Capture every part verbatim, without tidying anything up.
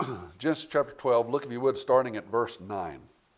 Genesis chapter twelve, look if you would, starting at verse nine.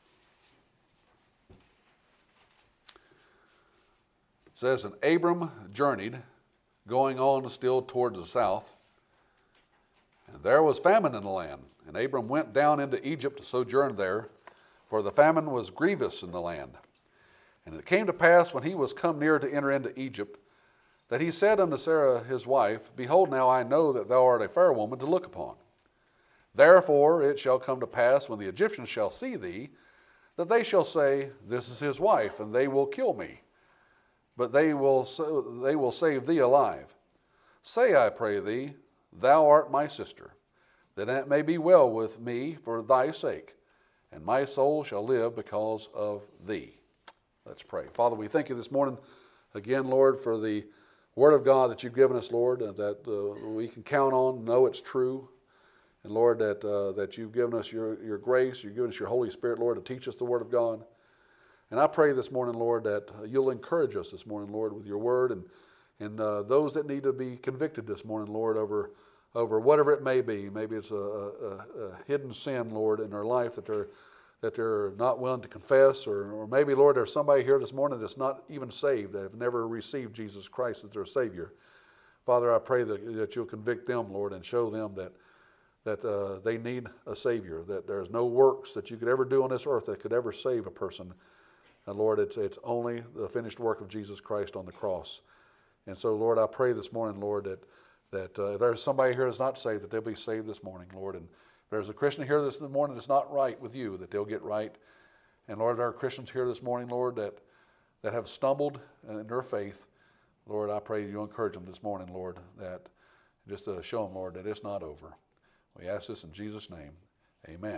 It says, and Abram journeyed, going on still towards the south, and there was famine in the land. And Abram went down into Egypt to sojourn there, for the famine was grievous in the land. And it came to pass, when he was come near to enter into Egypt, that he said unto Sarah his wife, behold, now I know that thou art a fair woman to look upon. Therefore it shall come to pass, when the Egyptians shall see thee, that they shall say, this is his wife, and they will kill me. But they will, they will save thee alive. Say, I pray thee, thou art my sister, that it may be well with me for thy sake, and my soul shall live because of thee. Let's pray. Father, we thank you this morning again, Lord, for the word of God that you've given us, Lord, and that uh, we can count on, know it's true. And Lord, that uh, that you've given us your, your grace, you've given us your Holy Spirit, Lord, to teach us the word of God. And I pray this morning, Lord, that you'll encourage us this morning, Lord, with your word, and and uh, those that need to be convicted this morning, Lord, over over whatever it may be. Maybe it's a, a, a hidden sin, Lord, in their life that they're that they're not willing to confess, or, or maybe, Lord, there's somebody here this morning that's not even saved, that have never received Jesus Christ as their Savior. Father, I pray that, that you'll convict them, Lord, and show them that that uh, they need a Savior, that there's no works that you could ever do on this earth that could ever save a person. And Lord, it's, it's only the finished work of Jesus Christ on the cross. And so, Lord, I pray this morning, Lord, that, that uh, if there's somebody here that's not saved, that they'll be saved this morning, Lord. And if there's a Christian here this morning that's not right with you, that they'll get right. And Lord, there are Christians here this morning, Lord, that, that have stumbled in their faith. Lord, I pray you'll encourage them this morning, Lord, that just to show them, Lord, that it's not over. We ask this in Jesus' name. Amen.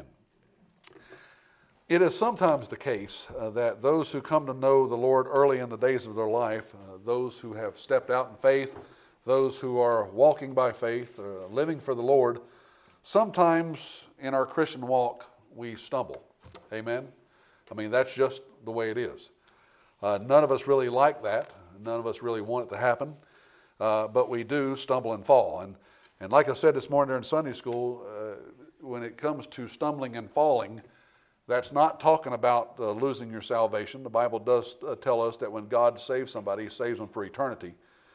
It is sometimes the case uh, that those who come to know the Lord early in the days of their life, uh, those who have stepped out in faith, those who are walking by faith, uh, living for the Lord, sometimes in our Christian walk we stumble. Amen? I mean, that's just the way it is. Uh, none of us really like that. None of us really want it to happen. Uh, but we do stumble and fall. And And like I said this morning during Sunday school, uh, when it comes to stumbling and falling, that's not talking about uh, losing your salvation. The Bible does uh, tell us that when God saves somebody, he saves them for eternity,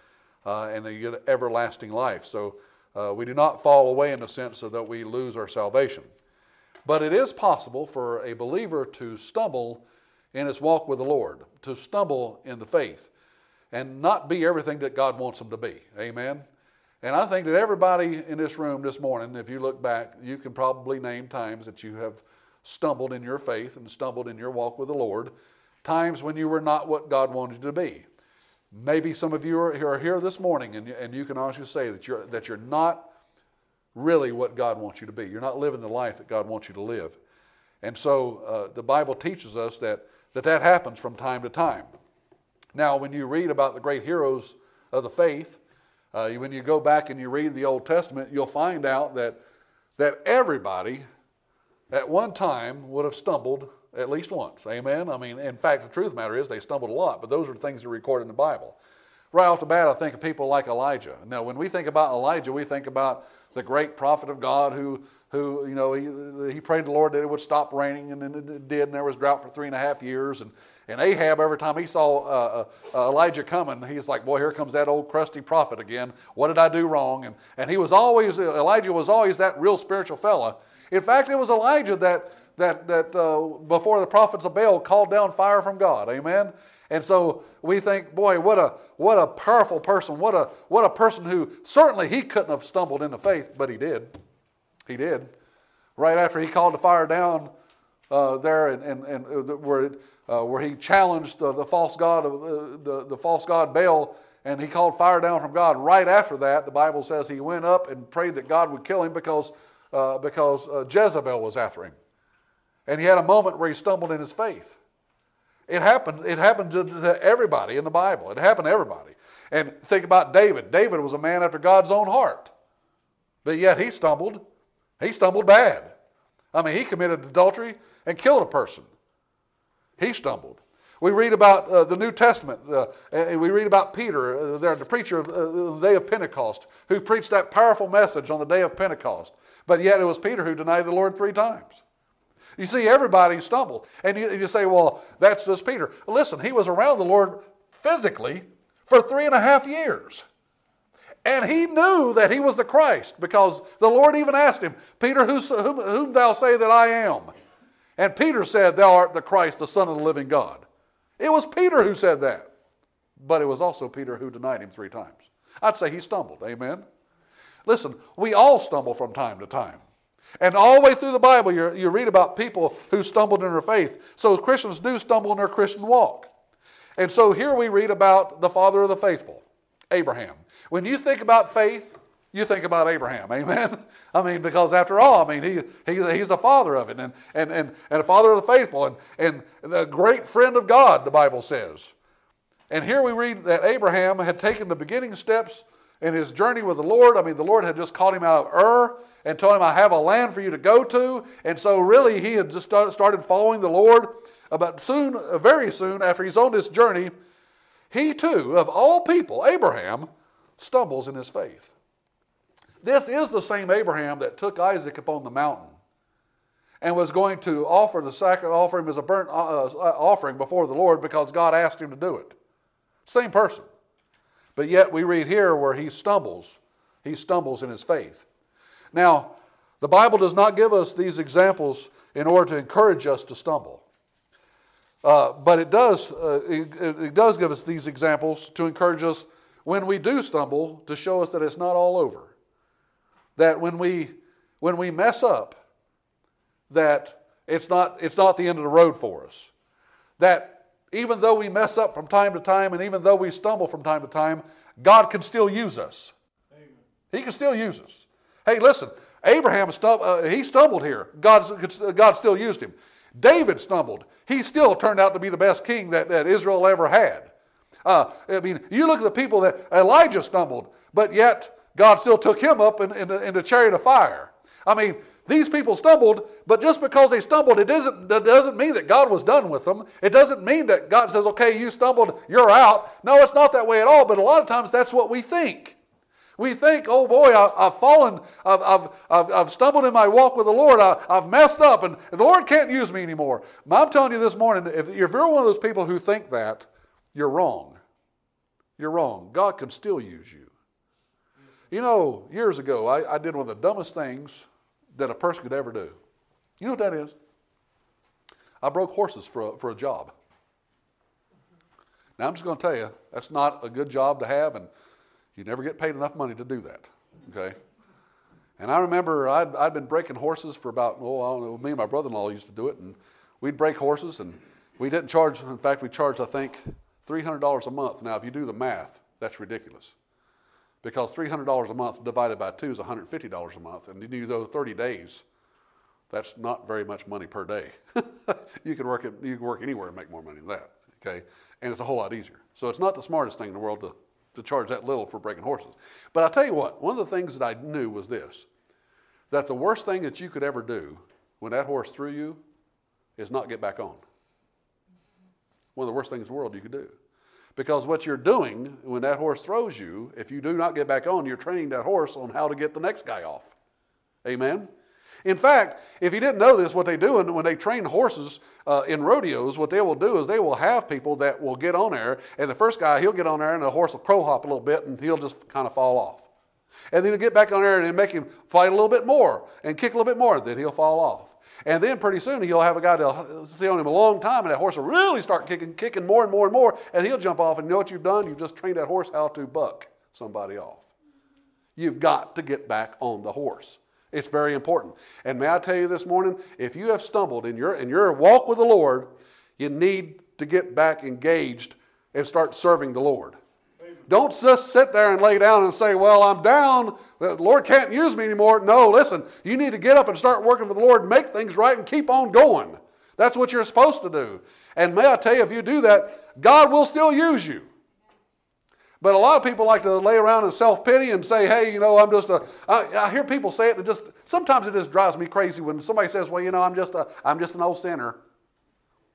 uh, and they get everlasting life. So uh, we do not fall away in the sense so that we lose our salvation. But it is possible for a believer to stumble in his walk with the Lord, to stumble in the faith, and not be everything that God wants them to be. Amen? And I think that everybody in this room this morning, if you look back, you can probably name times that you have stumbled in your faith and stumbled in your walk with the Lord, times when you were not what God wanted you to be. Maybe some of you are, are here this morning and, and you can honestly say that you're, that you're not really what God wants you to be. You're not living the life that God wants you to live. And so uh, the Bible teaches us that, that that happens from time to time. Now, when you read about the great heroes of the faith, Uh, when you go back and you read the Old Testament, you'll find out that that everybody at one time would have stumbled at least once. Amen? I mean, in fact, the truth of the matter is they stumbled a lot, but those are the things that are recorded in the Bible. Right off the bat, I think of people like Elijah. Now, when we think about Elijah, we think about the great prophet of God who, who you know, he, he prayed to the Lord that it would stop raining, and then it did, and there was drought for three and a half years. And, and Ahab, every time he saw uh, uh, Elijah coming, he's like, boy, here comes that old crusty prophet again. What did I do wrong? And, and he was always, Elijah was always that real spiritual fella. In fact, it was Elijah that, that, that uh, before the prophets of Baal called down fire from God. Amen? And so we think, boy, what a what a powerful person, what a what a person who certainly he couldn't have stumbled into faith, but he did. He did. Right after he called the fire down uh, there, and, and, and where uh, where he challenged the, the false god of uh, the the false god Baal, and he called fire down from God. Right after that, the Bible says he went up and prayed that God would kill him because uh, because uh, Jezebel was after him, and he had a moment where he stumbled in his faith. It happened, it happened to, to everybody in the Bible. It happened to everybody. And think about David. David was a man after God's own heart. But yet he stumbled. He stumbled bad. I mean, he committed adultery and killed a person. He stumbled. We read about uh, the New Testament. Uh, and we read about Peter, uh, there, the preacher of uh, the day of Pentecost, who preached that powerful message on the day of Pentecost. But yet it was Peter who denied the Lord three times. You see, everybody stumbled. And you, you say, well, that's just Peter. Listen, he was around the Lord physically for three and a half years. And he knew that he was the Christ, because the Lord even asked him, Peter, whom, whom thou say that I am? And Peter said, thou art the Christ, the Son of the living God. It was Peter who said that. But it was also Peter who denied him three times. I'd say he stumbled. Amen? Listen, we all stumble from time to time. And all the way through the Bible, you you read about people who stumbled in their faith. So Christians do stumble in their Christian walk. And so here we read about the father of the faithful, Abraham. When you think about faith, you think about Abraham. Amen? I mean, because after all, I mean, he, he he's the father of it, and and and and a father of the faithful, and and the great friend of God, the Bible says. And here we read that Abraham had taken the beginning steps in his journey with the Lord. I mean, the Lord had just called him out of Ur and told him, I have a land for you to go to. And so really he had just started following the Lord. But soon, very soon after he's on this journey, he too, of all people, Abraham, stumbles in his faith. This is the same Abraham that took Isaac upon the mountain and was going to offer the sacrifice, offer him as a burnt uh, offering before the Lord because God asked him to do it. Same person. But yet we read here where he stumbles. He stumbles in his faith. Now, the Bible does not give us these examples in order to encourage us to stumble. Uh, but it does, uh, it, it does give us these examples to encourage us when we do stumble, to show us that it's not all over. That when we when we mess up, that it's not it's not the end of the road for us. That even though we mess up from time to time, and even though we stumble from time to time, God can still use us. Amen. He can still use us. Hey, listen, Abraham stum- uh, he stumbled here. God, God still used him. David stumbled. He still turned out to be the best king that, that Israel ever had. Uh, I mean, you look at the people that Elijah stumbled, but yet God still took him up in, in, the, in the chariot of fire. I mean, these people stumbled, but just because they stumbled, it doesn't, it doesn't mean that God was done with them. It doesn't mean that God says, okay, you stumbled, you're out. No, it's not that way at all, but a lot of times that's what we think. We think, oh boy, I, I've fallen, I've, I've, I've, I've stumbled in my walk with the Lord, I, I've messed up, and the Lord can't use me anymore. I'm telling you this morning, if, if you're one of those people who think that, you're wrong. You're wrong. God can still use you. You know, years ago, I, I did one of the dumbest things that a person could ever do. You know what that is? I broke horses for a, for a job. Now, I'm just going to tell you, that's not a good job to have, and you never get paid enough money to do that, okay? And I remember I'd, I'd been breaking horses for about, oh, I don't know, me and my brother-in-law used to do it, and we'd break horses, and we didn't charge, in fact, we charged, I think, three hundred dollars a month. Now, if you do the math, that's ridiculous. Because three hundred dollars a month divided by two is one hundred fifty dollars a month, and you do those thirty days, that's not very much money per day. you can work it, you can work anywhere and make more money than that, okay? And it's a whole lot easier. So it's not the smartest thing in the world to to charge that little for breaking horses. But I'll tell you what, one of the things that I knew was this, that the worst thing that you could ever do when that horse threw you is not get back on. One of the worst things in the world you could do. Because what you're doing when that horse throws you, if you do not get back on, you're training that horse on how to get the next guy off. Amen? In fact, if you didn't know this, what they do when they train horses uh, in rodeos, what they will do is they will have people that will get on there, and the first guy, he'll get on there, and the horse will crow hop a little bit, and he'll just kind of fall off. And then he'll get back on there and make him fight a little bit more and kick a little bit more, then he'll fall off. And then pretty soon he'll have a guy that'll stay on him a long time, and that horse will really start kicking, kicking more and more and more, and he'll jump off, and you know what you've done? You've just trained that horse how to buck somebody off. You've got to get back on the horse. It's very important. And may I tell you this morning, if you have stumbled in your in your walk with the Lord, you need to get back engaged and start serving the Lord. Amen. Don't just sit there and lay down and say, well, I'm down. The Lord can't use me anymore. No, listen, you need to get up and start working for the Lord, make things right, and keep on going. That's what you're supposed to do. And may I tell you, if you do that, God will still use you. But a lot of people like to lay around in self-pity and say, hey, you know, I'm just a, I, I hear people say it, and it just, sometimes it just drives me crazy when somebody says, well, you know, I'm just a, I'm just an old sinner.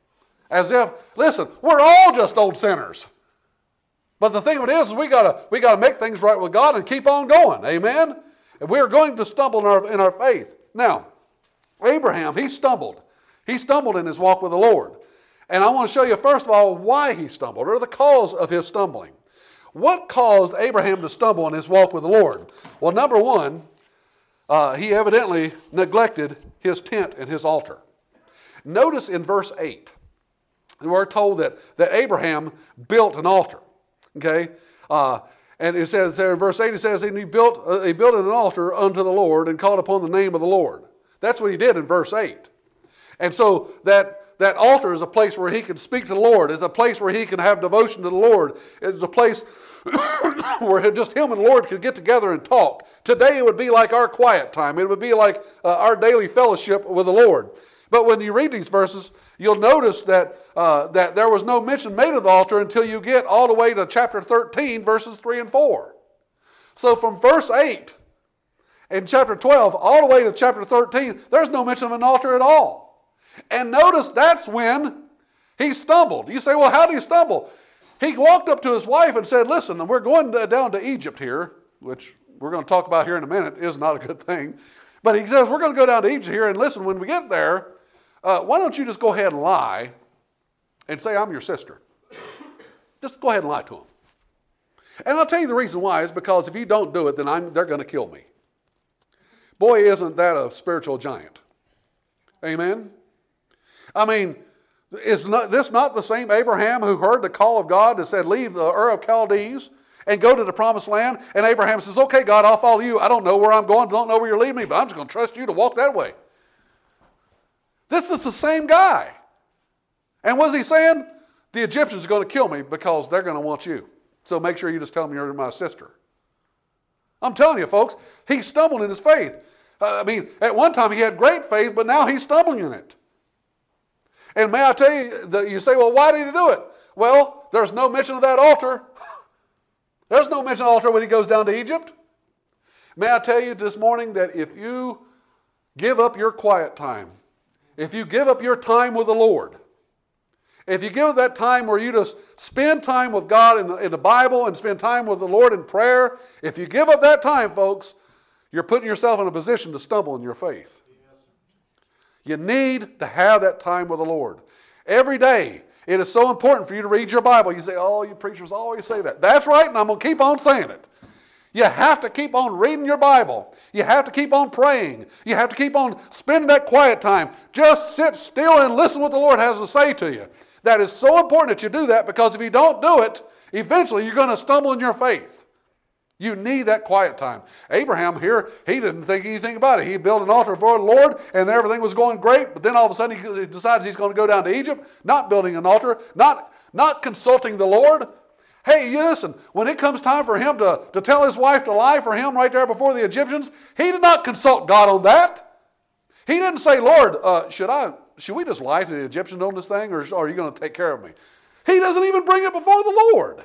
As if, listen, we're all just old sinners. But the thing of it is, is we gotta we gotta make things right with God and keep on going. Amen? And we are going to stumble in our in our faith. Now, Abraham, he stumbled. He stumbled in his walk with the Lord. And I want to show you, first of all, why he stumbled, or the cause of his stumbling. What caused Abraham to stumble in his walk with the Lord? Well, number one, uh, he evidently neglected his tent and his altar. Notice in verse eight, we're told that, that Abraham built an altar. Okay? Uh, and it says there in verse eight, it says, and he built, uh, he built an altar unto the Lord and called upon the name of the Lord. That's what he did in verse eight. And so that, that altar is a place where he can speak to the Lord. It's a place where he can have devotion to the Lord. It's a place where just him and the Lord could get together and talk. Today it would be like our quiet time. It would be like uh, our daily fellowship with the Lord. But when you read these verses, you'll notice that, uh, that there was no mention made of the altar until you get all the way to chapter thirteen, verses three and four. So from verse eight in chapter twelve all the way to chapter thirteen, there's no mention of an altar at all. And notice that's when he stumbled. You say, well, how did he stumble? He walked up to his wife and said, listen, we're going down to Egypt here, which we're going to talk about here in a minute, is not a good thing. But he says, we're going to go down to Egypt here, and listen, when we get there, uh, why don't you just go ahead and lie and say I'm your sister? Just go ahead and lie to him. And I'll tell you the reason why is because if you don't do it, then I'm, they're going to kill me. Boy, isn't that a spiritual giant. Amen? I mean, is not, this not the same Abraham who heard the call of God that said, leave the Ur of Chaldees and go to the promised land? And Abraham says, okay, God, I'll follow you. I don't know where I'm going, don't know where you're leading me, but I'm just going to trust you to walk that way. This is the same guy. And what's he saying? The Egyptians are going to kill me because they're going to want you. So make sure you just tell them you're my sister. I'm telling you, folks, he stumbled in his faith. Uh, I mean, at one time he had great faith, but now he's stumbling in it. And may I tell you, that you say, well, why did he do it? Well, there's no mention of that altar. There's no mention of altar when he goes down to Egypt. May I tell you this morning that if you give up your quiet time, if you give up your time with the Lord, if you give up that time where you just spend time with God in the, in the Bible and spend time with the Lord in prayer, if you give up that time, folks, you're putting yourself in a position to stumble in your faith. You need to have that time with the Lord. Every day, it is so important for you to read your Bible. You say, oh, you preachers always say that. That's right, and I'm going to keep on saying it. You have to keep on reading your Bible. You have to keep on praying. You have to keep on spending that quiet time. Just sit still and listen to what the Lord has to say to you. That is so important that you do that, because if you don't do it, eventually you're going to stumble in your faith. You need that quiet time. Abraham here, he didn't think anything about it. He built an altar for the Lord, and everything was going great. But then all of a sudden he decides he's going to go down to Egypt, not building an altar, not, not consulting the Lord. Hey, listen, when it comes time for him to, to tell his wife to lie for him right there before the Egyptians, he did not consult God on that. He didn't say, Lord, uh, should I, should we just lie to the Egyptians on this thing, or are you going to take care of me? He doesn't even bring it before the Lord.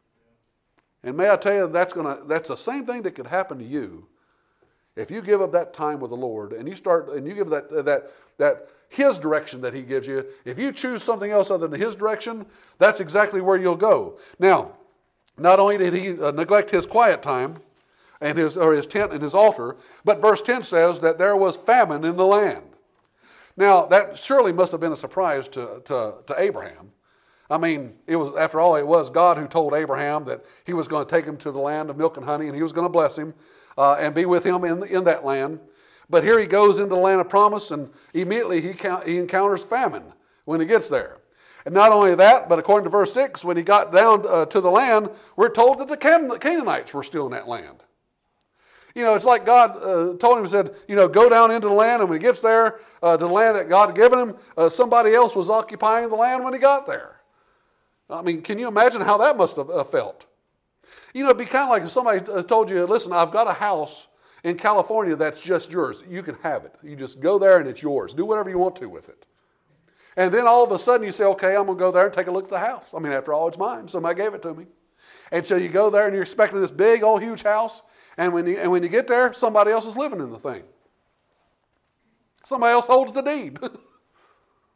And may I tell you, that's gonna that's the same thing that could happen to you if you give up that time with the Lord and you start and you give that that that His direction that He gives you. If you choose something else other than His direction, that's exactly where you'll go. Now, not only did he uh, neglect his quiet time and his or his tent and his altar, but verse ten says that there was famine in the land. Now, that surely must have been a surprise to to, to Abraham. I mean, it was, after all, it was God who told Abraham that he was going to take him to the land of milk and honey, and he was going to bless him uh, and be with him in, in that land. But here he goes into the land of promise, and immediately he, he encounters famine when he gets there. And not only that, but according to verse six, when he got down uh, to the land, we're told that the Can- Canaanites were still in that land. You know, it's like God uh, told him, said, you know, go down into the land, and when he gets there, uh, to the land that God had given him, uh, somebody else was occupying the land when he got there. I mean, can you imagine how that must have felt? You know, it'd be kind of like if somebody told you, listen, I've got a house in California that's just yours. You can have it. You just go there and it's yours. Do whatever you want to with it. And then all of a sudden you say, okay, I'm going to go there and take a look at the house. I mean, after all, it's mine. Somebody gave it to me. And so you go there and you're expecting this big, old, huge house. And when you, and when you get there, somebody else is living in the thing. Somebody else holds the deed.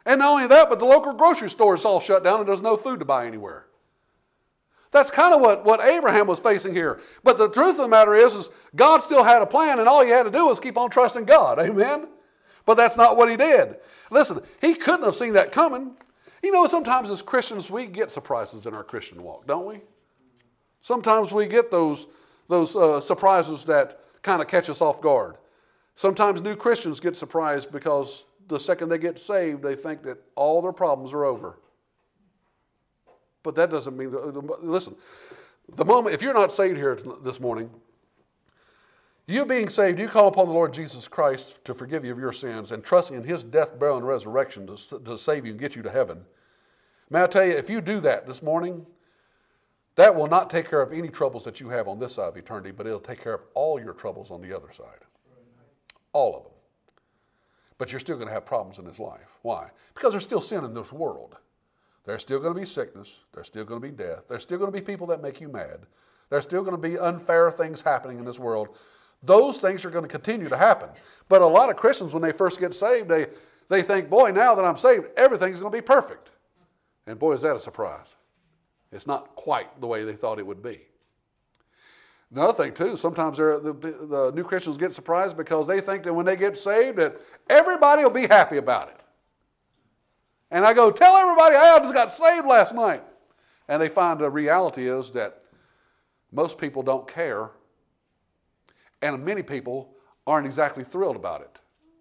And not only that, but the local grocery store is all shut down and there's no food to buy anywhere. That's kind of what, what Abraham was facing here. But the truth of the matter is, is God still had a plan, and all he had to do was keep on trusting God. Amen? But that's not what he did. Listen, he couldn't have seen that coming. You know, sometimes as Christians, we get surprises in our Christian walk, don't we? Sometimes we get those, those uh, surprises that kind of catch us off guard. Sometimes new Christians get surprised because the second they get saved, they think that all their problems are over. But that doesn't mean, that, listen, the moment, if you're not saved here this morning, you being saved, you call upon the Lord Jesus Christ to forgive you of your sins and trusting in his death, burial, and resurrection to, to save you and get you to heaven. May I tell you, if you do that this morning, that will not take care of any troubles that you have on this side of eternity, but it'll take care of all your troubles on the other side. All of them. But you're still going to have problems in this life. Why? Because there's still sin in this world. There's still going to be sickness. There's still going to be death. There's still going to be people that make you mad. There's still going to be unfair things happening in this world. Those things are going to continue to happen. But a lot of Christians, when they first get saved, they, they think, boy, now that I'm saved, everything's going to be perfect. And boy, is that a surprise. It's not quite the way they thought it would be. Another thing, too, sometimes the, the new Christians get surprised because they think that when they get saved, that everybody will be happy about it. And I go, tell everybody, I just got saved last night. And they find the reality is that most people don't care. And many people aren't exactly thrilled about it.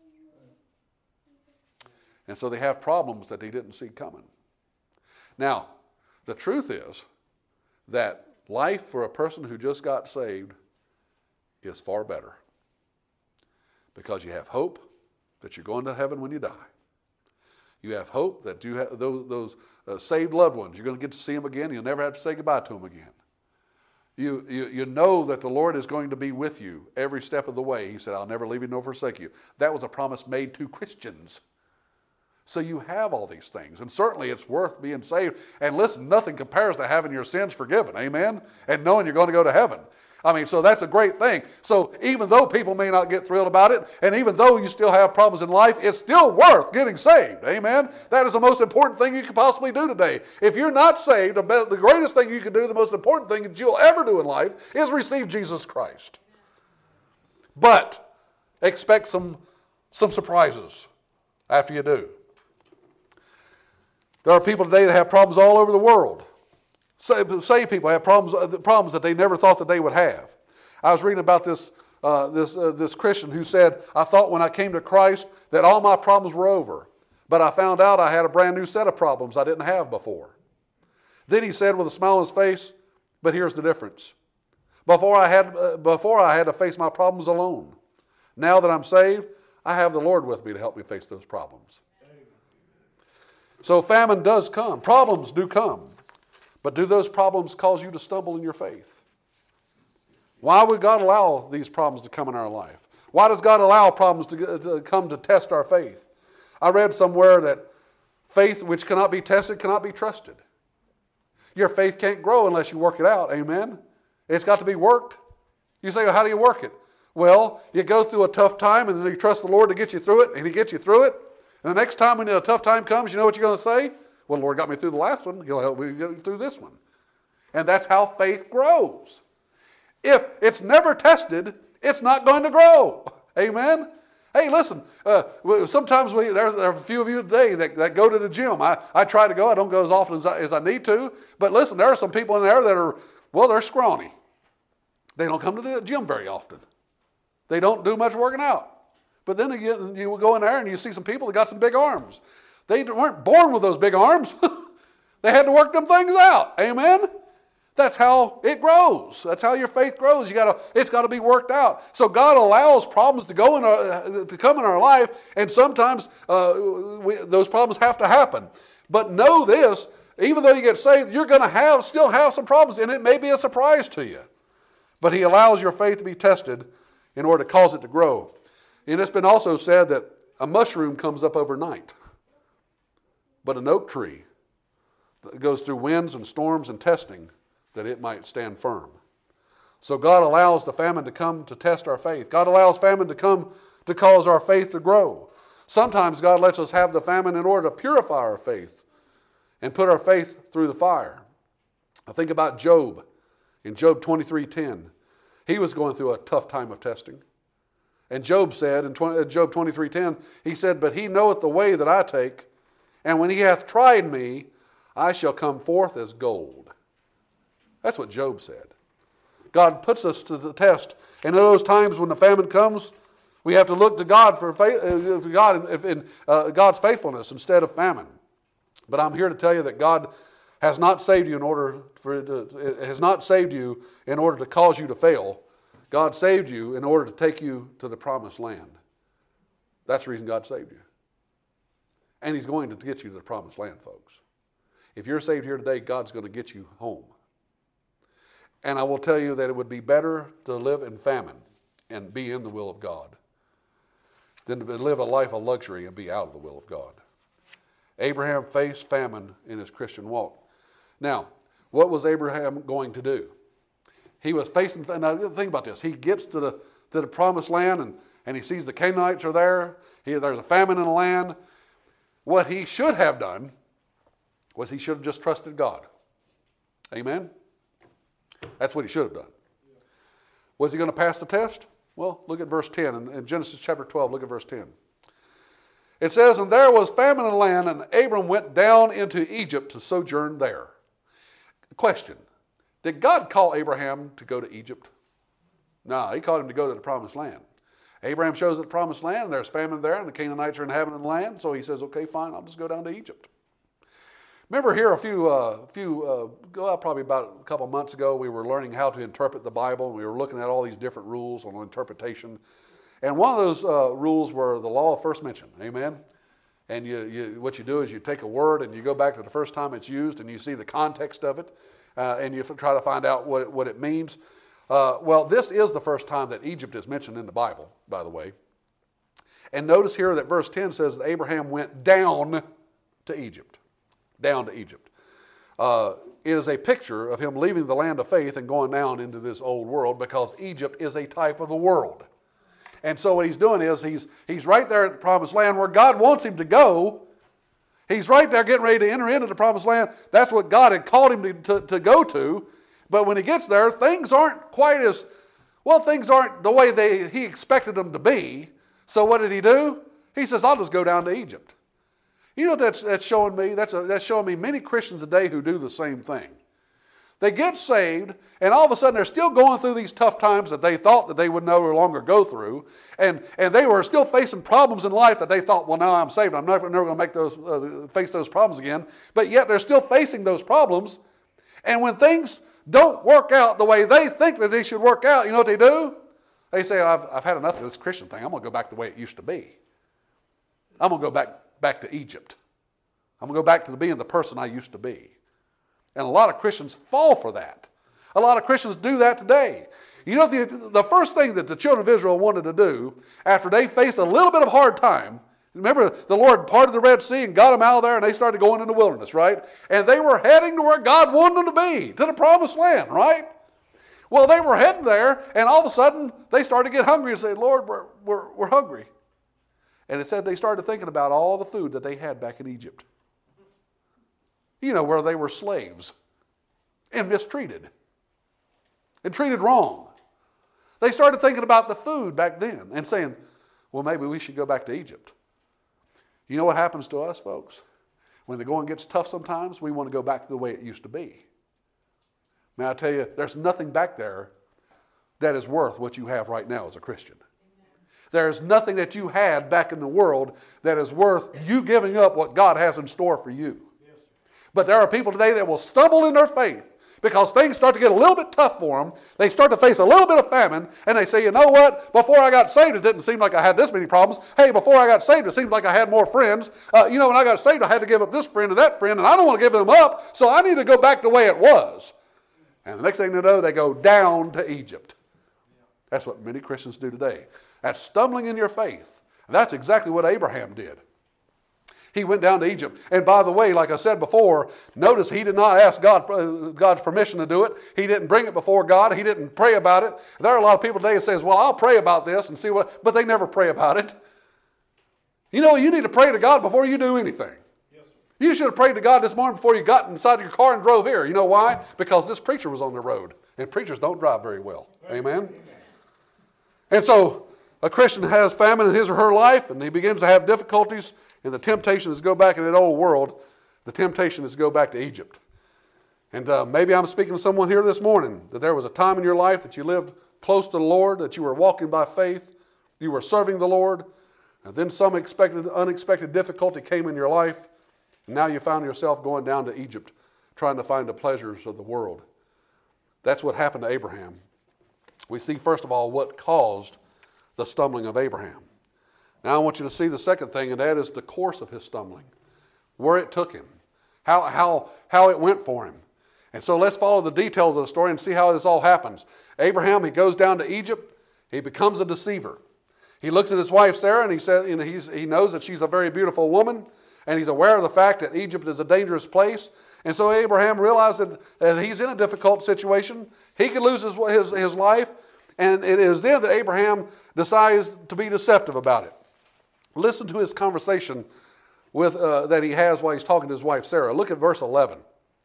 And so they have problems that they didn't see coming. Now, the truth is that life for a person who just got saved is far better. Because you have hope that you're going to heaven when you die. You have hope that you have those, those uh, saved loved ones, you're going to get to see them again. You'll never have to say goodbye to them again. You, you, you know that the Lord is going to be with you every step of the way. He said, I'll never leave you nor forsake you. That was a promise made to Christians. So you have all these things. And certainly it's worth being saved. And listen, nothing compares to having your sins forgiven. Amen? And knowing you're going to go to heaven. I mean, so that's a great thing. So even though people may not get thrilled about it, and even though you still have problems in life, it's still worth getting saved. Amen? That is the most important thing you could possibly do today. If you're not saved, the greatest thing you can do, the most important thing that you'll ever do in life is receive Jesus Christ. But expect some, some surprises after you do. There are people today that have problems all over the world. Saved people have problems, problems that they never thought that they would have. I was reading about this, uh, this, uh, this Christian who said, I thought when I came to Christ that all my problems were over. But I found out I had a brand new set of problems I didn't have before. Then he said with a smile on his face, but here's the difference. Before I had, uh, before I had to face my problems alone. Now that I'm saved, I have the Lord with me to help me face those problems. So famine does come. Problems do come. But do those problems cause you to stumble in your faith? Why would God allow these problems to come in our life? Why does God allow problems to, to come to test our faith? I read somewhere that faith which cannot be tested cannot be trusted. Your faith can't grow unless you work it out. Amen? It's got to be worked. You say, well, how do you work it? Well, you go through a tough time and then you trust the Lord to get you through it, and He gets you through it. And the next time when a tough time comes, you know what you're going to say? Well, the Lord got me through the last one. He'll help me get through this one. And that's how faith grows. If it's never tested, it's not going to grow. Amen? Hey, listen, uh, sometimes we, there, there are a few of you today that, that go to the gym. I, I try to go. I don't go as often as I, as I need to. But listen, there are some people in there that are, well, they're scrawny. They don't come to the gym very often. They don't do much working out. But then again, you go in there and you see some people that got some big arms. They weren't born with those big arms. They had to work them things out. Amen? That's how it grows. That's how your faith grows. You gotta, it's got to be worked out. So God allows problems to go in our, to come in our life, and sometimes uh, we, those problems have to happen. But know this: even though you get saved, you're going to have still have some problems, and it may be a surprise to you. But He allows your faith to be tested in order to cause it to grow. And it's been also said that a mushroom comes up overnight. But an oak tree that goes through winds and storms and testing that it might stand firm. So God allows the famine to come to test our faith. God allows famine to come to cause our faith to grow. Sometimes God lets us have the famine in order to purify our faith and put our faith through the fire. I think about Job in Job twenty-three ten. He was going through a tough time of testing. And Job said in Job twenty-three ten, he said, "But he knoweth the way that I take, and when he hath tried me, I shall come forth as gold." That's what Job said. God puts us to the test. And in those times when the famine comes, we have to look to God for, faith, uh, for God in, in uh, God's faithfulness instead of famine. But I'm here to tell you that God has not saved you in order for to, has not saved you in order to cause you to fail. God saved you in order to take you to the promised land. That's the reason God saved you. And He's going to get you to the promised land, folks. If you're saved here today, God's going to get you home. And I will tell you that it would be better to live in famine and be in the will of God than to live a life of luxury and be out of the will of God. Abraham faced famine in his Christian walk. Now, what was Abraham going to do? He was facing, now think about this, he gets to the, to the promised land and, and he sees the Canaanites are there. He, there's a famine in the land. What he should have done was he should have just trusted God. Amen? That's what he should have done. Was he going to pass the test? Well, look at verse ten. In, in Genesis chapter twelve, look at verse ten. It says, "And there was famine in the land, and Abram went down into Egypt to sojourn there." Question. Did God call Abraham to go to Egypt? No, He called him to go to the promised land. Abraham shows at the promised land, and there's famine there, and the Canaanites are inhabiting the land. So he says, okay, fine, I'll just go down to Egypt. Remember here a few, uh, few uh, well, probably about a couple months ago, we were learning how to interpret the Bible. We were looking at all these different rules on interpretation. And one of those uh, rules were the law of first mention. Amen? And you, you, what you do is you take a word and you go back to the first time it's used and you see the context of it. Uh, and you try to find out what it, what it means. Uh, well, this is the first time that Egypt is mentioned in the Bible, by the way. And notice here that verse ten says that Abraham went down to Egypt. Down to Egypt. Uh, it is a picture of him leaving the land of faith and going down into this old world because Egypt is a type of the world. And so what he's doing is he's, he's right there at the promised land where God wants him to go. He's right there getting ready to enter into the promised land. That's what God had called him to, to, to go to. But when he gets there, things aren't quite as, well, things aren't the way they, he expected them to be. So what did he do? He says, I'll just go down to Egypt. You know what that's, that's showing me? That's, a, that's showing me many Christians today who do the same thing. They get saved, and all of a sudden they're still going through these tough times that they thought that they would no longer go through. And, and they were still facing problems in life that they thought, well, now I'm saved. I'm never, never going to make those, uh, face those problems again. But yet they're still facing those problems. And when things don't work out the way they think that they should work out, you know what they do? They say, I've, I've had enough of this Christian thing. I'm going to go back the way it used to be. I'm going to go back, back to Egypt. I'm going to go back to being the person I used to be. And a lot of Christians fall for that. A lot of Christians do that today. You know, the, the first thing that the children of Israel wanted to do after they faced a little bit of hard time, remember the Lord parted the Red Sea and got them out of there and they started going in the wilderness, right? And they were heading to where God wanted them to be, to the promised land, right? Well, they were heading there and all of a sudden they started to get hungry and say, Lord, we're, we're, we're hungry. And it said they started thinking about all the food that they had back in Egypt. You know, where they were slaves and mistreated and treated wrong. They started thinking about the food back then and saying, well, maybe we should go back to Egypt. You know what happens to us, folks? When the going gets tough sometimes, we want to go back to the way it used to be. May I tell you, there's nothing back there that is worth what you have right now as a Christian. There's nothing that you had back in the world that is worth you giving up what God has in store for you. But there are people today that will stumble in their faith because things start to get a little bit tough for them. They start to face a little bit of famine, and they say, you know what? Before I got saved, it didn't seem like I had this many problems. Hey, before I got saved, it seemed like I had more friends. Uh, you know, when I got saved, I had to give up this friend and that friend, and I don't want to give them up, so I need to go back the way it was. And the next thing they know, they go down to Egypt. That's what many Christians do today. That's stumbling in your faith. And that's exactly what Abraham did. He went down to Egypt. And by the way, like I said before, notice he did not ask God, God's permission to do it. He didn't bring it before God. He didn't pray about it. There are a lot of people today that says, well, I'll pray about this and see what, but they never pray about it. You know, you need to pray to God before you do anything. Yes, sir. You should have prayed to God this morning before you got inside your car and drove here. You know why? Because this preacher was on the road. And preachers don't drive very well. Amen? Amen. And so a Christian has famine in his or her life, and he begins to have difficulties, and the temptation is to go back in that old world. The temptation is to go back to Egypt. And uh, maybe I'm speaking to someone here this morning that there was a time in your life that you lived close to the Lord, that you were walking by faith, you were serving the Lord, and then some expected, unexpected difficulty came in your life, and now you found yourself going down to Egypt, trying to find the pleasures of the world. That's what happened to Abraham. We see, first of all, what caused the stumbling of Abraham. Now I want you to see the second thing, and that is the course of his stumbling, where it took him, how, how, how it went for him. And so let's follow the details of the story and see how this all happens. Abraham, he goes down to Egypt. He becomes a deceiver. He looks at his wife Sarah, and he says, and he's, he knows that she's a very beautiful woman, and he's aware of the fact that Egypt is a dangerous place. And so Abraham realized that, that he's in a difficult situation. He could lose his, his, his life, and it is then that Abraham decides to be deceptive about it. Listen to his conversation with, uh, that he has while he's talking to his wife Sarah. Look at verse eleven.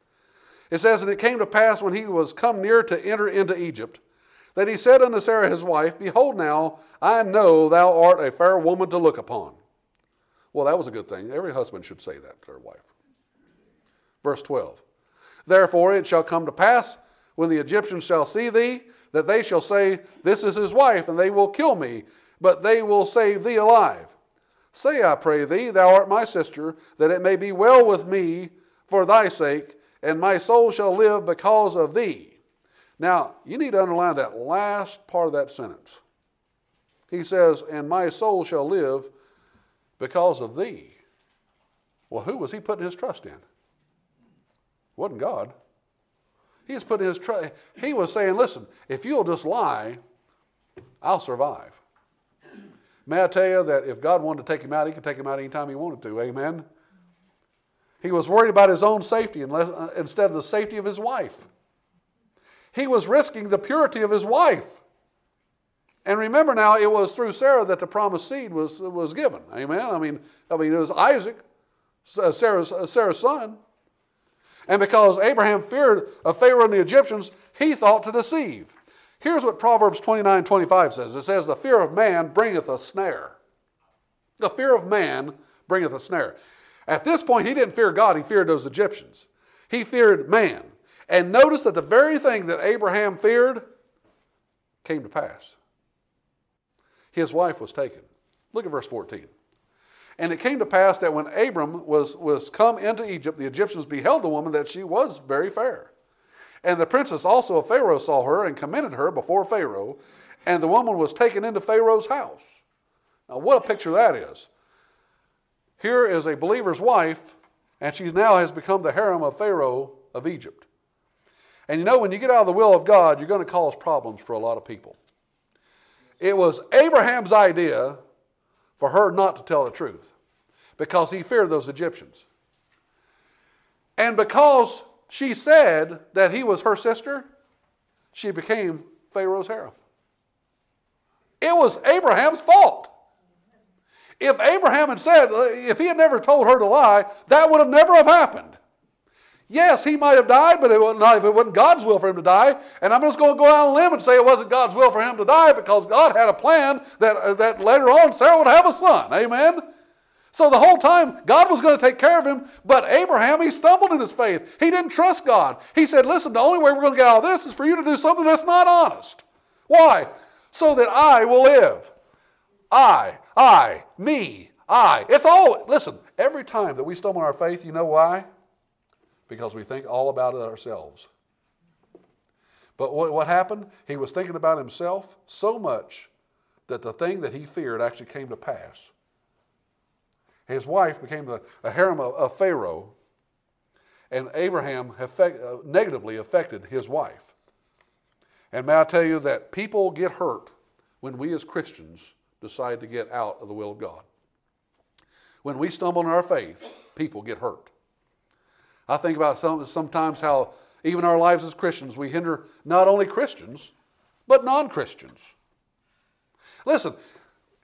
It says, and it came to pass when he was come near to enter into Egypt, that he said unto Sarah his wife, behold now, I know thou art a fair woman to look upon. Well, that was a good thing. Every husband should say that to their wife. Verse twelve. Therefore it shall come to pass, when the Egyptians shall see thee, that they shall say, this is his wife, and they will kill me, but they will save thee alive. Say, I pray thee, thou art my sister, that it may be well with me for thy sake, and my soul shall live because of thee. Now, you need to underline that last part of that sentence. He says, and my soul shall live because of thee. Well, who was he putting his trust in? It wasn't God. He was putting his trust. He was saying, listen, if you'll just lie, I'll survive. May I tell you that if God wanted to take him out, he could take him out anytime he wanted to. Amen? He was worried about his own safety instead of the safety of his wife. He was risking the purity of his wife. And remember now, it was through Sarah that the promised seed was, was given. Amen? I mean, I mean, it was Isaac, Sarah's, Sarah's son. And because Abraham feared of Pharaoh and the Egyptians, he thought to deceive. Here's what Proverbs twenty-nine twenty-five says. It says, the fear of man bringeth a snare. The fear of man bringeth a snare. At this point, he didn't fear God, he feared those Egyptians. He feared man. And notice that the very thing that Abraham feared came to pass. His wife was taken. Look at verse fourteen. And it came to pass that when Abram was, was come into Egypt, the Egyptians beheld the woman, that she was very fair. And the princess also of Pharaoh saw her and commended her before Pharaoh. And the woman was taken into Pharaoh's house. Now what a picture that is. Here is a believer's wife, and she now has become the harem of Pharaoh of Egypt. And you know, when you get out of the will of God, you're going to cause problems for a lot of people. It was Abraham's idea for her not to tell the truth because he feared those Egyptians. And because she said that he was her sister, she became Pharaoh's harem. It was Abraham's fault. If Abraham had said, if he had never told her to lie, that would have never have happened. Yes, he might have died, but it was not if it wasn't God's will for him to die. And I'm just going to go out on a limb and say it wasn't God's will for him to die because God had a plan that, uh, that later on Sarah would have a son. Amen? So the whole time, God was going to take care of him, but Abraham, he stumbled in his faith. He didn't trust God. He said, listen, the only way we're going to get out of this is for you to do something that's not honest. Why? So that I will live. I, I, me, I. It's all, listen, every time that we stumble in our faith, you know why? Because we think all about it ourselves. But what, what happened? He was thinking about himself so much that the thing that he feared actually came to pass. His wife became the, a harem of, of Pharaoh, and Abraham effect, uh, negatively affected his wife. And may I tell you that people get hurt when we as Christians decide to get out of the will of God. When we stumble in our faith, people get hurt. I think about some, sometimes how even our lives as Christians, we hinder not only Christians, but non-Christians. Listen,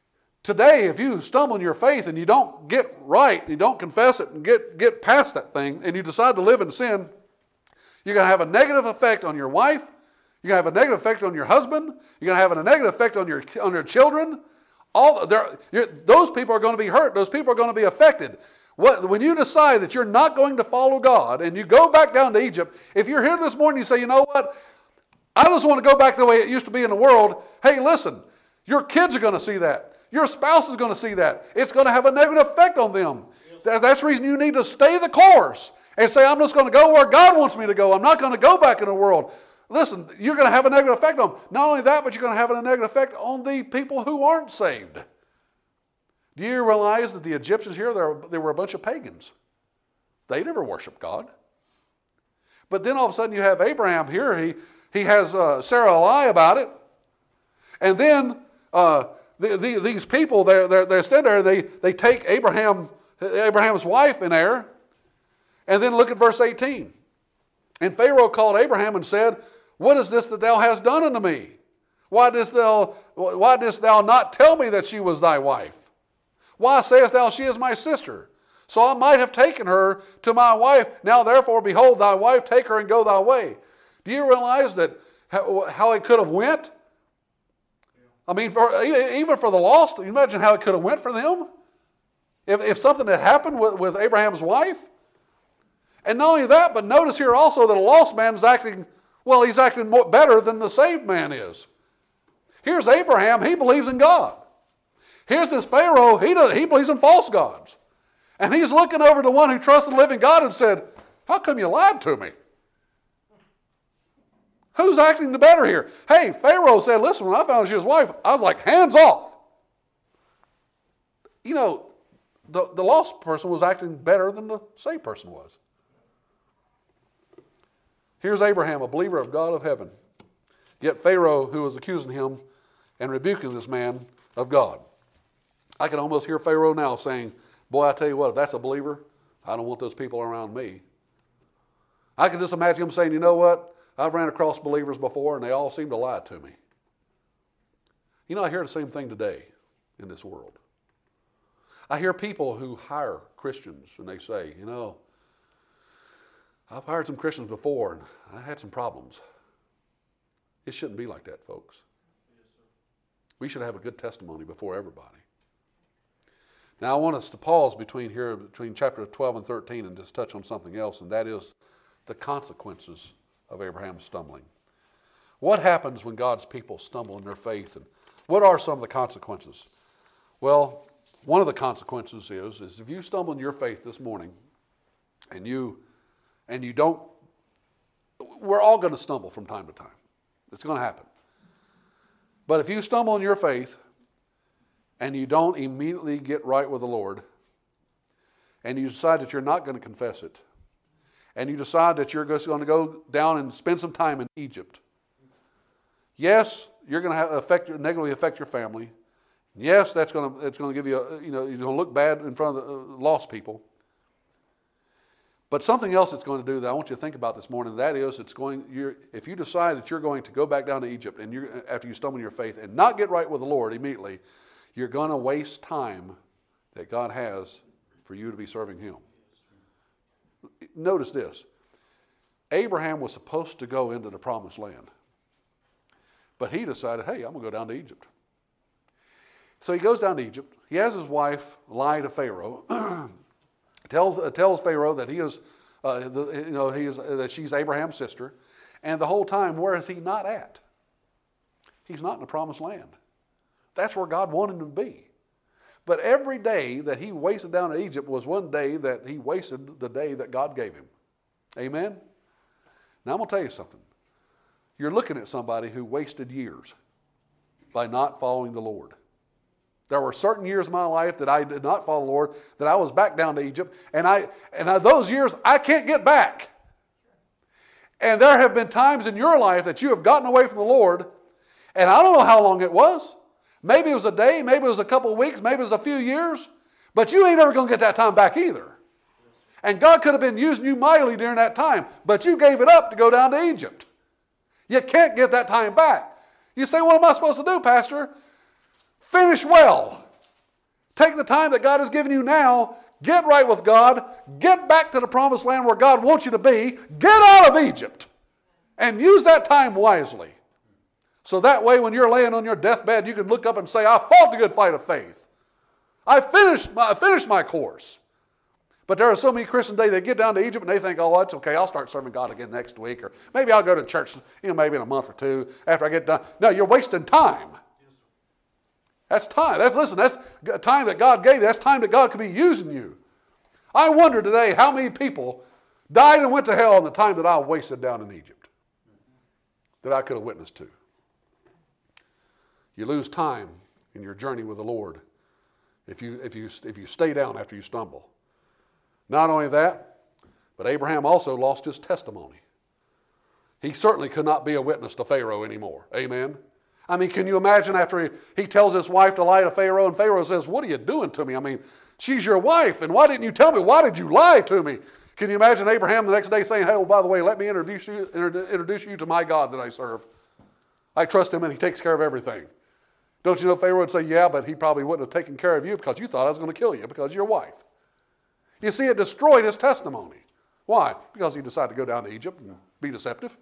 Today, if you stumble in your faith and you don't get right, you don't confess it and get, get past that thing, and you decide to live in sin, you're going to have a negative effect on your wife. You're going to have a negative effect on your husband. You're going to have a negative effect on your, on your children. All those people are going to be hurt. Those people are going to be affected. What, when you decide that you're not going to follow God and you go back down to Egypt, if you're here this morning and you say, you know what, I just want to go back the way it used to be in the world. Hey, listen, your kids are going to see that. Your spouse is going to see that. It's going to have a negative effect on them. Yes. That's the reason you need to stay the course and say, I'm just going to go where God wants me to go. I'm not going to go back in the world. Listen, you're going to have a negative effect on them. Not only that, but you're going to have a negative effect on the people who aren't saved. Do you realize that the Egyptians here, they were a bunch of pagans? They never worshiped God. But then all of a sudden you have Abraham here. He, he has uh, Sarah lie about it. And then uh, the, the, these people, they're, they're, they're standing there, they, they take Abraham, Abraham's wife in there. And then look at verse eighteen. And Pharaoh called Abraham and said, what is this that thou hast done unto me? Why didst thou, why didst thou not tell me that she was thy wife? Why sayest thou, she is my sister? So I might have taken her to my wife. Now therefore, behold, thy wife, take her and go thy way. Do you realize that how, how it could have went? I mean, for, even for the lost, you imagine how it could have went for them? If, if something had happened with, with Abraham's wife? And not only that, but notice here also that a lost man is acting, well, he's acting more, better than the saved man is. Here's Abraham, he believes in God. Here's this Pharaoh, he, does, he believes in false gods. And he's looking over the one who trusted the living God and said, how come you lied to me? Who's acting the better here? Hey, Pharaoh said, listen, when I found she was his wife, I was like, hands off. You know, the, the lost person was acting better than the saved person was. Here's Abraham, a believer of God of heaven. Yet Pharaoh, who was accusing him and rebuking this man of God. I can almost hear Pharaoh now saying, boy, I tell you what, if that's a believer, I don't want those people around me. I can just imagine him saying, you know what, I've ran across believers before and they all seem to lie to me. You know, I hear the same thing today in this world. I hear people who hire Christians and they say, you know, I've hired some Christians before and I had some problems. It shouldn't be like that, folks. Yes, sir. We should have a good testimony before everybody. Now I want us to pause between here, between chapter twelve and thirteen, and just touch on something else, and that is the consequences of Abraham's stumbling. What happens when God's people stumble in their faith, and what are some of the consequences? Well, one of the consequences is, is if you stumble in your faith this morning, and you and you don't, we're all going to stumble from time to time. It's going to happen. But if you stumble in your faith and you don't immediately get right with the Lord, and you decide that you're not going to confess it, and you decide that you're just going to go down and spend some time in Egypt, yes, you're going to have affect your, negatively affect your family. Yes, that's going to it's going to give you a, you know, you're going to look bad in front of the uh, lost people. But something else it's going to do that I want you to think about this morning, that is, it's going. You're, if you decide that you're going to go back down to Egypt, and you're, after you stumble in your faith and not get right with the Lord immediately, you're going to waste time that God has for you to be serving Him. Notice this: Abraham was supposed to go into the promised land, but he decided, "Hey, I'm going to go down to Egypt." So he goes down to Egypt. He has his wife lie to Pharaoh. tells uh, tells Pharaoh that he is, uh, the, you know, he is uh, that she's Abraham's sister, and the whole time, where is he not at? He's not in the promised land. That's where God wanted him to be. But every day that he wasted down in Egypt was one day that he wasted the day that God gave him. Amen? Now I'm going to tell you something. You're looking at somebody who wasted years by not following the Lord. There were certain years of my life that I did not follow the Lord, that I was back down to Egypt, and I and I, those years I can't get back. And there have been times in your life that you have gotten away from the Lord, and I don't know how long it was. Maybe it was a day, maybe it was a couple of weeks, maybe it was a few years, but you ain't ever going to get that time back either. And God could have been using you mightily during that time, but you gave it up to go down to Egypt. You can't get that time back. You say, what am I supposed to do, Pastor? Finish well. Take the time that God has given you now. Get right with God. Get back to the promised land where God wants you to be. Get out of Egypt. And use that time wisely. So that way when you're laying on your deathbed, you can look up and say, I fought the good fight of faith. I finished my, I finished my course. But there are so many Christians today that get down to Egypt and they think, oh, that's okay, I'll start serving God again next week. Or maybe I'll go to church, you know, maybe in a month or two after I get done. No, you're wasting time. That's time. That's, listen, that's time that God gave you. That's time that God could be using you. I wonder today how many people died and went to hell in the time that I wasted down in Egypt that I could have witnessed to. You lose time in your journey with the Lord if you, if you, if you stay down after you stumble. Not only that, but Abraham also lost his testimony. He certainly could not be a witness to Pharaoh anymore. Amen? I mean, can you imagine after he, he tells his wife to lie to Pharaoh, and Pharaoh says, what are you doing to me? I mean, she's your wife, and why didn't you tell me? Why did you lie to me? Can you imagine Abraham the next day saying, hey, well, by the way, let me introduce you, introduce you to my God that I serve. I trust him, and he takes care of everything. Don't you know Pharaoh would say, yeah, but he probably wouldn't have taken care of you because you thought I was going to kill you because you're your wife. You see, it destroyed his testimony. Why? Because he decided to go down to Egypt and be deceptive.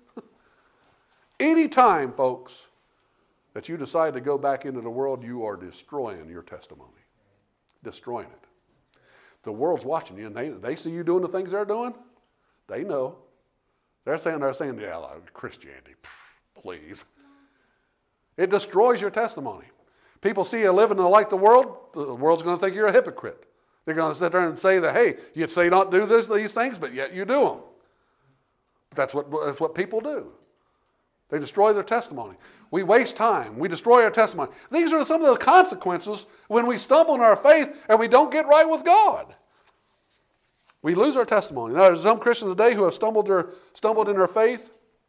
Any time, folks, that you decide to go back into the world, you are destroying your testimony. Destroying it. The world's watching you, and they, they see you doing the things they're doing. They know. They're saying, they're saying, yeah, like Christianity, pff, please. It destroys your testimony. People see you living like the world, the world's going to think you're a hypocrite. They're going to sit there and say that, hey, you say don't do this, these things, but yet you do them. That's what, that's what people do. They destroy their testimony. We waste time. We destroy our testimony. These are some of the consequences when we stumble in our faith and we don't get right with God. We lose our testimony. Now, there's some Christians today who have stumbled, their, stumbled in their faith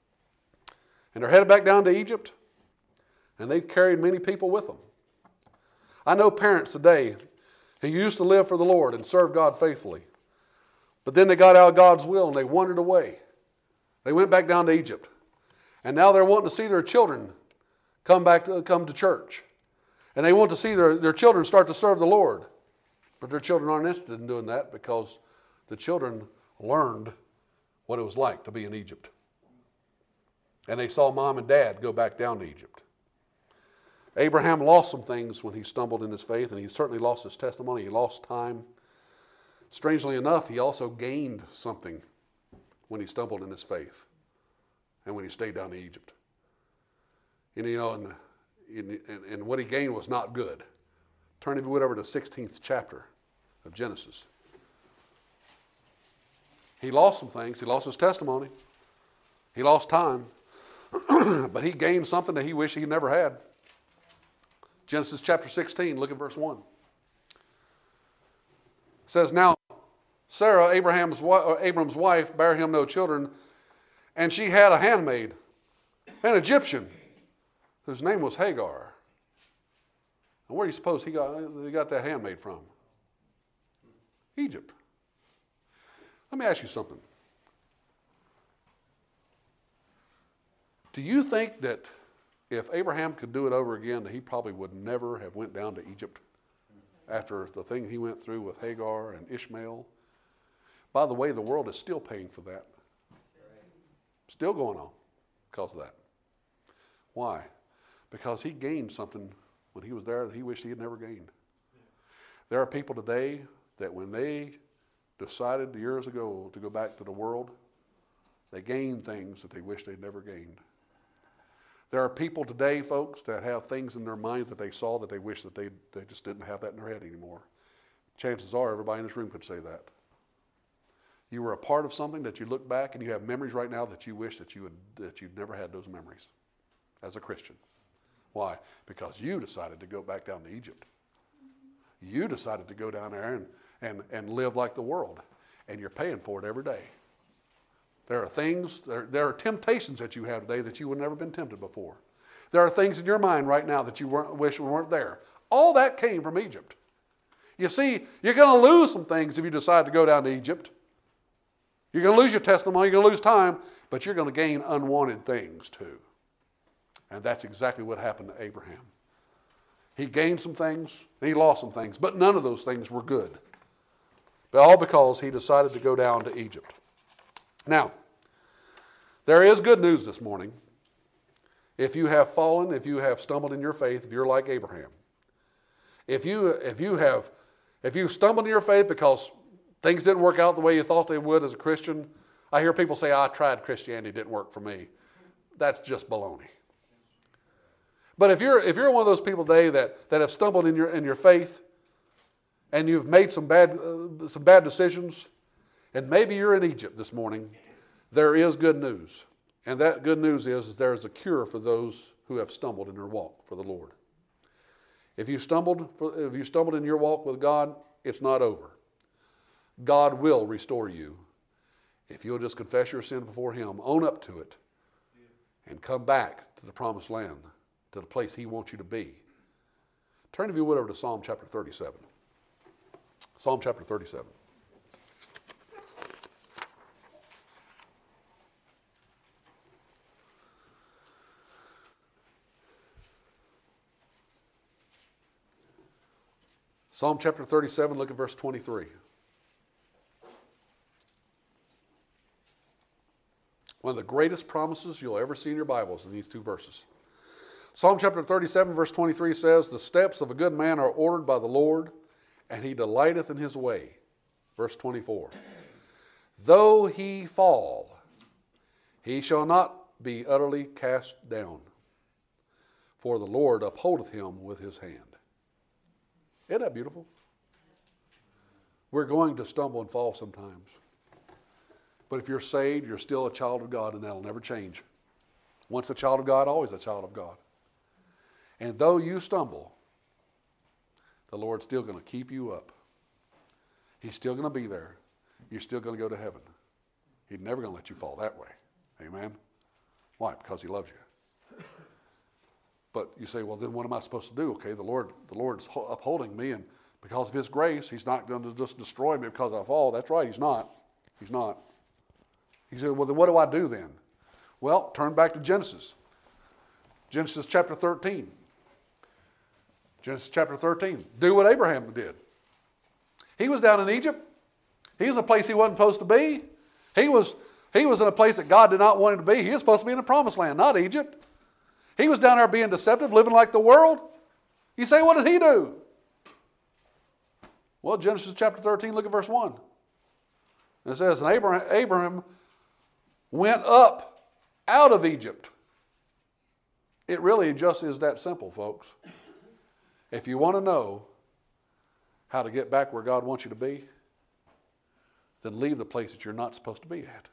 and they're headed back down to Egypt, and they've carried many people with them. I know parents today who used to live for the Lord and serve God faithfully, but then they got out of God's will and they wandered away. They went back down to Egypt. And now they're wanting to see their children come back to come to church. And they want to see their, their children start to serve the Lord. But their children aren't interested in doing that because the children learned what it was like to be in Egypt. And they saw mom and dad go back down to Egypt. Abraham lost some things when he stumbled in his faith, and he certainly lost his testimony. He lost time. Strangely enough, he also gained something when he stumbled in his faith. And when he stayed down in Egypt. And, you know, and, and, and what he gained was not good. Turn, if you would, over to the sixteenth chapter of Genesis. He lost some things. He lost his testimony. He lost time. But he gained something that he wished he never had. Genesis chapter sixteen, look at verse one. It says, now Sarah, Abraham's, Abram's wife, bare him no children, and she had a handmaid, an Egyptian, whose name was Hagar. And where do you suppose he got, he got that handmaid from? Egypt. Let me ask you something. Do you think that if Abraham could do it over again, that he probably would never have went down to Egypt after the thing he went through with Hagar and Ishmael? By the way, the world is still paying for that. Still going on because of that. Why? Because he gained something when he was there that he wished he had never gained. There are people today that when they decided years ago to go back to the world, they gained things that they wish they'd never gained. There are people today, folks, that have things in their mind that they saw that they wish that they, they just didn't have that in their head anymore. Chances are everybody in this room could say that. You were a part of something that you look back and you have memories right now that you wish that you would, that you'd never had those memories as a Christian. Why? Because you decided to go back down to Egypt. You decided to go down there and, and, and live like the world. And you're paying for it every day. There are things, there, there are temptations that you have today that you would never been tempted before. There are things in your mind right now that you weren't, wish weren't there. All that came from Egypt. You see, you're going to lose some things if you decide to go down to Egypt. You're going to lose your testimony, you're going to lose time, but you're going to gain unwanted things too. And that's exactly what happened to Abraham. He gained some things, and he lost some things, but none of those things were good. But all because he decided to go down to Egypt. Now, there is good news this morning. If you have fallen, if you have stumbled in your faith, if you're like Abraham, if you if you have if you've stumbled in your faith because things didn't work out the way you thought they would as a Christian, I hear people say, I tried Christianity, it didn't work for me. That's just baloney. But if you're if you're one of those people today that, that have stumbled in your in your faith, and you've made some bad uh, some bad decisions, and maybe you're in Egypt this morning, there is good news. And that good news is there is a cure for those who have stumbled in their walk for the Lord. If you stumbled, for, if you stumbled in your walk with God, it's not over. God will restore you if you'll just confess your sin before Him, own up to it, and come back to the promised land, to the place He wants you to be. Turn, if you would, over to Psalm chapter thirty-seven. Psalm chapter thirty-seven. Psalm chapter thirty-seven, look at verse twenty-three. One of the greatest promises you'll ever see in your Bible is in these two verses. Psalm chapter thirty-seven, verse twenty-three says, the steps of a good man are ordered by the Lord, and he delighteth in his way. Verse twenty-four. Though he fall, he shall not be utterly cast down, for the Lord upholdeth him with his hand. Isn't that beautiful? We're going to stumble and fall sometimes. But if you're saved, you're still a child of God, and that'll never change. Once a child of God, always a child of God. And though you stumble, the Lord's still going to keep you up. He's still going to be there. You're still going to go to heaven. He's never going to let you fall that way. Amen? Why? Because He loves you. But you say, well, then what am I supposed to do? Okay, the Lord, the Lord's upholding me, and because of His grace, He's not going to just destroy me because I fall. That's right, He's not. He's not. He said, well, then what do I do then? Well, turn back to Genesis. Genesis chapter thirteen. Genesis chapter thirteen. Do what Abraham did. He was down in Egypt. He was in a place he wasn't supposed to be. He was, he was in a place that God did not want him to be. He was supposed to be in the promised land, not Egypt. He was down there being deceptive, living like the world. You say, what did he do? Well, Genesis chapter thirteen, look at verse one. And it says, and Abraham, Abraham went up out of Egypt. It really just is that simple, folks. If you want to know how to get back where God wants you to be, then leave the place that you're not supposed to be at.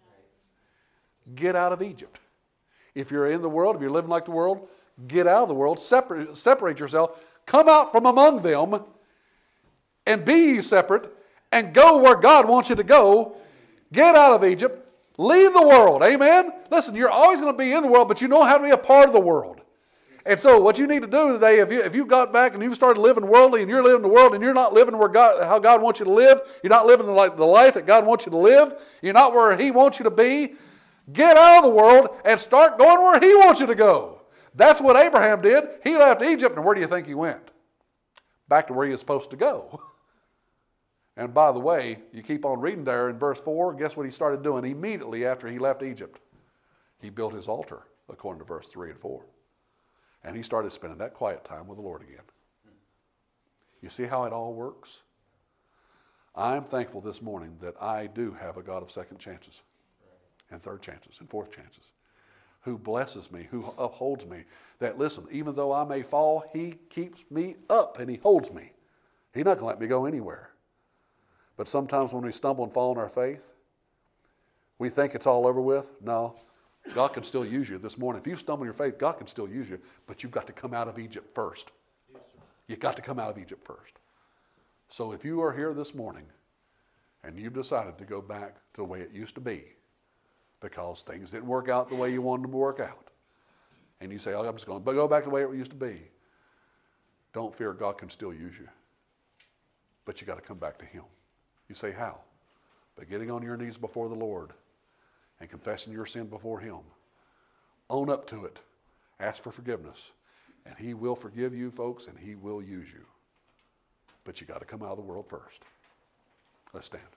Get out of Egypt. If you're in the world, if you're living like the world, get out of the world, separate, separate yourself, come out from among them, and be ye separate, and go where God wants you to go. Get out of Egypt. Leave the world. Amen? Listen, you're always going to be in the world, but you know how to be a part of the world. And so what you need to do today, if you if you got back and you've started living worldly and you're living the world and you're not living where God, how God wants you to live, you're not living the life, the life that God wants you to live, you're not where He wants you to be, get out of the world and start going where He wants you to go. That's what Abraham did. He left Egypt, and where do you think he went? Back to where he was supposed to go. And by the way, you keep on reading there in verse four, guess what he started doing immediately after he left Egypt? He built his altar, according to verse three and four. And he started spending that quiet time with the Lord again. You see how it all works? I'm thankful this morning that I do have a God of second chances and third chances and fourth chances, who blesses me, who upholds me. That, listen, even though I may fall, He keeps me up and He holds me. He's not going to let me go anywhere. But sometimes when we stumble and fall in our faith, we think it's all over with. No, God can still use you this morning. If you stumble in your faith, God can still use you, but you've got to come out of Egypt first. Yes, sir. You've got to come out of Egypt first. So if you are here this morning and you've decided to go back to the way it used to be because things didn't work out the way you wanted them to work out, and you say, oh, I'm just going to go back to the way it used to be, don't fear, God can still use you. But you got to come back to Him. You say, how? By getting on your knees before the Lord and confessing your sin before Him. Own up to it. Ask for forgiveness. And he will forgive you, folks, and he will use you. But you got to come out of the world first. Let's stand.